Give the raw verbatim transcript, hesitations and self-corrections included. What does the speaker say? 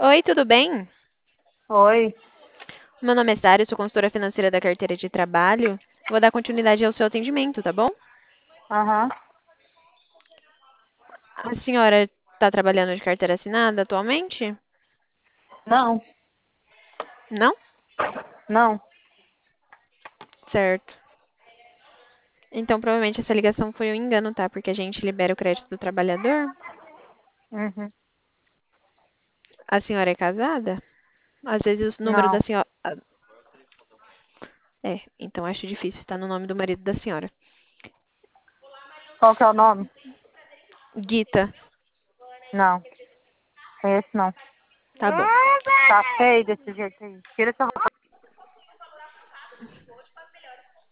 Oi, tudo bem? Oi. Meu nome é Sara, eu sou consultora financeira da carteira de trabalho. Vou dar continuidade ao seu atendimento, tá bom? Aham. A senhora está trabalhando de carteira assinada atualmente? Não, Não? não. Certo. Então, provavelmente essa ligação foi um engano, tá? Porque a gente libera o crédito do trabalhador. Uhum. A senhora é casada? Às vezes os números da Não. senhora. É, então acho difícil, tá no nome do marido da senhora. Qual que é o nome? Guita, Não. Esse não. tá bom. Tá feio desse jeito aí. Tira essa roupa.